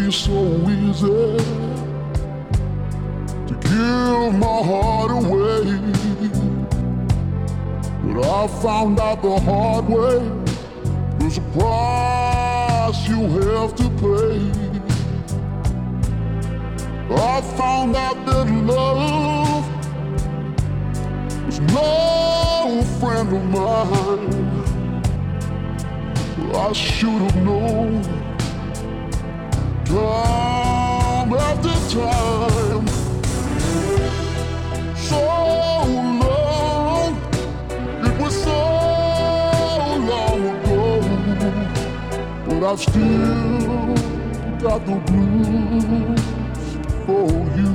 be so easy to give my heart away, but I found out the hard way. There's a price you have to pay. I found out that love was no friend of mine. I should have known time after time. So long, it was so long ago, but I've still got the blues for you.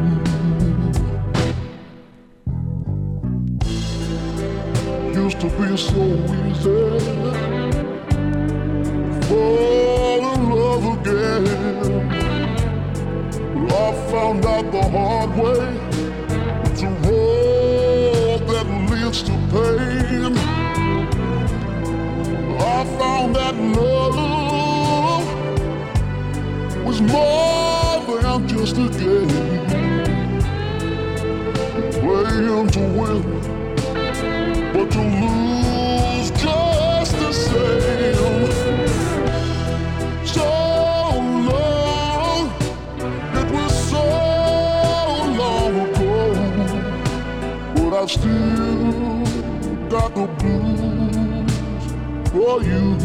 Used to be so easy fall in love again, but I found out the hard way. It's a road that leads to pain. I found that love was more than just a game, playing to win, but to lose just the same. I've still got the blues for you.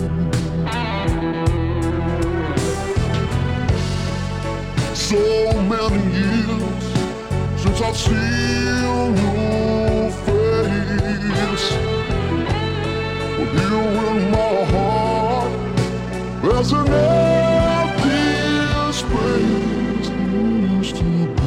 So many years since I've seen your face, but here in my heart there's an empty space you used to be.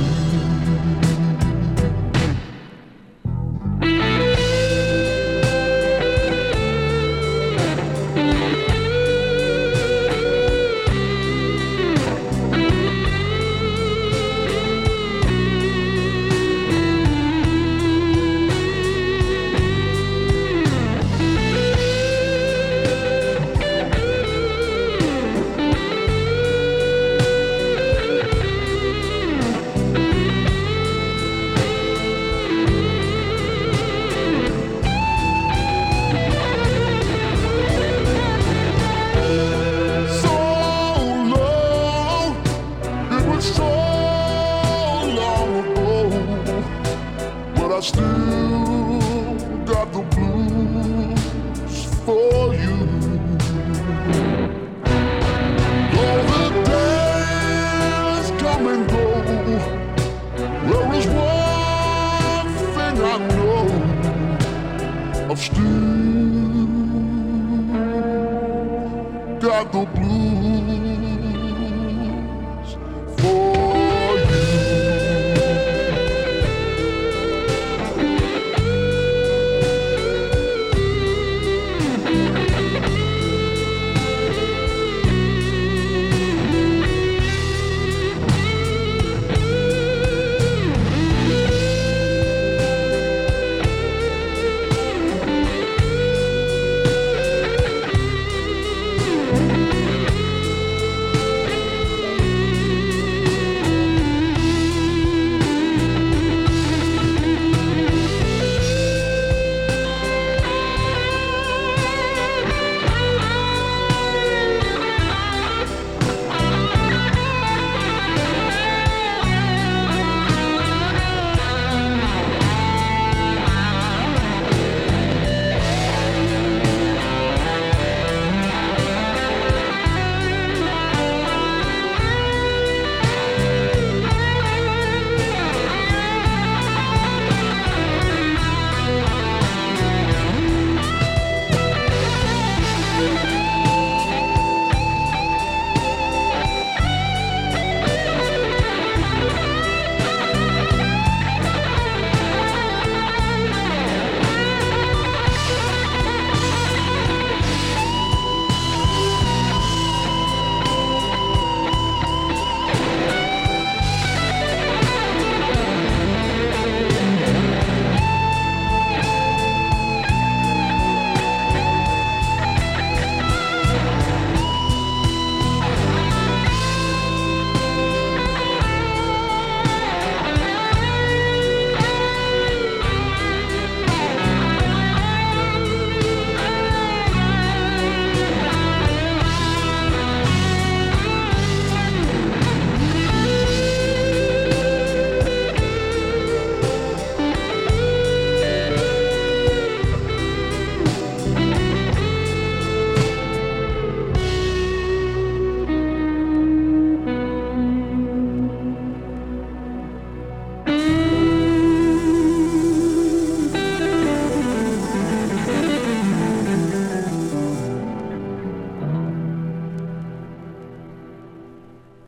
I still got the blues for you. Though the days come and go, there is one thing I know, I've still got the blues.